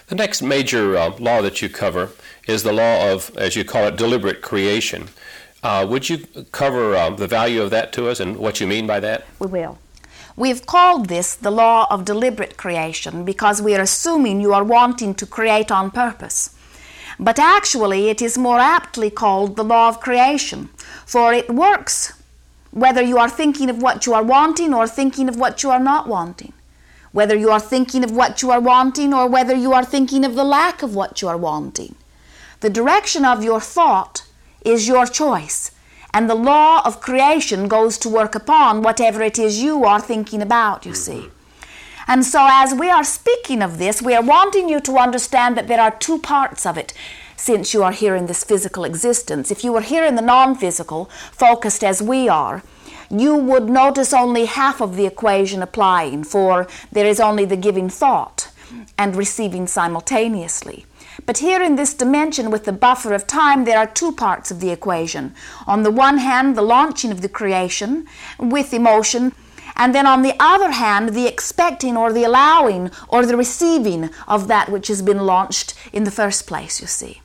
The next major law that you cover is the law of, as you call it, deliberate creation. Would you cover the value of that to us and what you mean by that? We will. We've called this the law of deliberate creation because we are assuming you are wanting to create on purpose. But actually it is more aptly called the law of creation, for it works whether you are thinking of what you are wanting or thinking of what you are not wanting, whether you are thinking of what you are wanting or whether you are thinking of the lack of what you are wanting. The direction of your thought is your choice, and the law of creation goes to work upon whatever it is you are thinking about, you see. And so as we are speaking of this, we are wanting you to understand that there are two parts of it, since you are here in this physical existence. If you were here in the non-physical, focused as we are, you would notice only half of the equation applying, for there is only the giving thought and receiving simultaneously. But here in this dimension with the buffer of time, there are two parts of the equation. On the one hand, the launching of the creation with emotion, and then on the other hand, the expecting or the allowing or the receiving of that which has been launched in the first place, you see.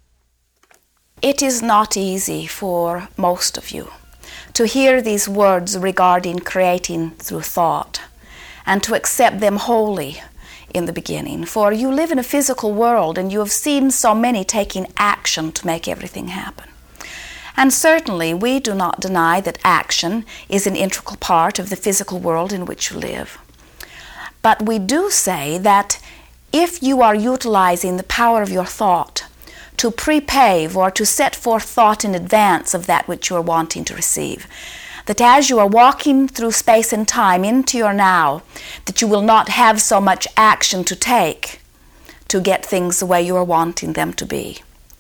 It is not easy for most of you to hear these words regarding creating through thought and to accept them wholly in the beginning, for you live in a physical world and you have seen so many taking action to make everything happen. And certainly we do not deny that action is an integral part of the physical world in which you live. But we do say that if you are utilizing the power of your thought to prepave or to set forth thought in advance of that which you are wanting to receive, that as you are walking through space and time into your now, that you will not have so much action to take to get things the way you are wanting them to be.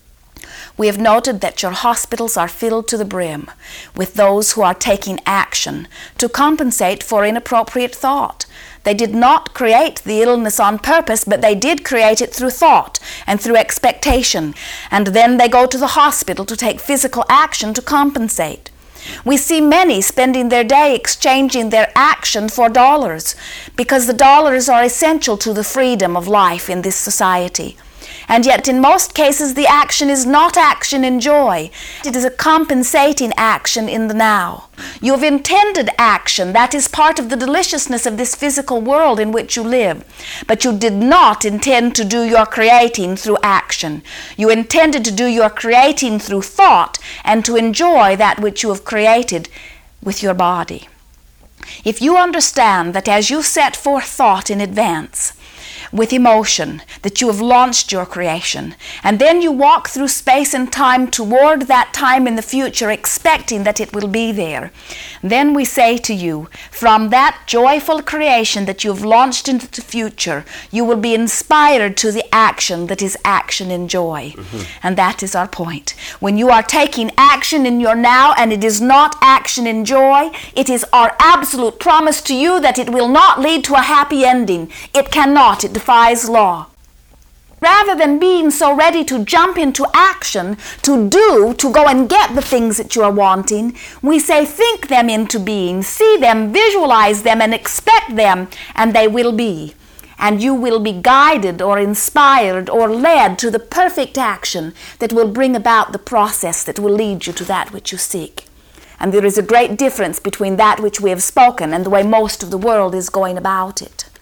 We have noted that your hospitals are filled to the brim with those who are taking action to compensate for inappropriate thought. They did not create the illness on purpose, but they did create it through thought and through expectation. And then they go to the hospital to take physical action to compensate. We see many spending their day exchanging their action for dollars, because the dollars are essential to the freedom of life in this society. And yet in most cases the action is not action in joy. It is a compensating action in the now. You have intended action. That is part of the deliciousness of this physical world in which you live. But you did not intend to do your creating through action. You intended to do your creating through thought and to enjoy that which you have created with your body. If you understand that as you set forth thought in advance, with emotion, that you have launched your creation, and then you walk through space and time toward that time in the future, expecting that it will be there, then we say to you, from that joyful creation that you have launched into the future, you will be inspired to the action that is action in joy. And that is our point. When you are taking action in your now and it is not action in joy, it is our absolute promise to you that it will not lead to a happy ending. It cannot. It defies law. Rather than being so ready to jump into action, to go and get the things that you are wanting, we say think them into being, see them, visualize them, and expect them, and they will be. And you will be guided or inspired or led to the perfect action that will bring about the process that will lead you to that which you seek. And there is a great difference between that which we have spoken and the way most of the world is going about it.